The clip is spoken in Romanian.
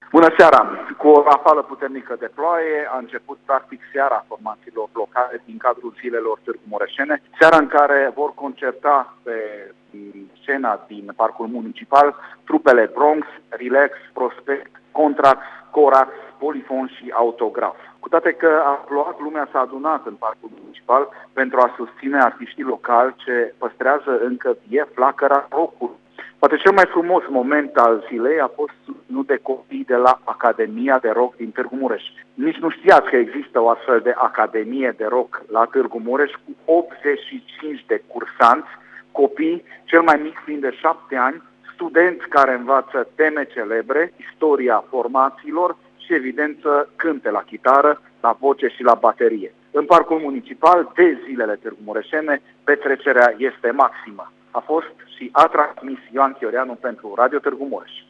Bună seara! Cu o rafală puternică de ploaie a început practic seara formațiilor locale din cadrul zilelor Târgu Mureșene, seara în care vor concerta pe scena din Parcul Municipal trupele Bronx, Relax, Prospect, Contrax, Corax, Polifon și Autograf. Cu toate că a plouat, lumea s-a adunat în Parcul Municipal pentru a susține artiștii locali ce păstrează încă vie flacăra rock-ului. Poate cel mai frumos moment al zilei a fost susținut de copii de la Academia de Rock din Târgu Mureș. Nici nu știați că există o astfel de Academie de Rock la Târgu Mureș cu 85 de cursanți, copii, cel mai mic fiind de 7 ani, studenți care învață teme celebre, istoria formațiilor și, evident, cânte la chitară, la voce și la baterie. În Parcul Municipal, de zilele Târgu Mureșene, petrecerea este maximă. A fost și a transmis Ioan Chioreanu pentru Radio Târgu Mureș.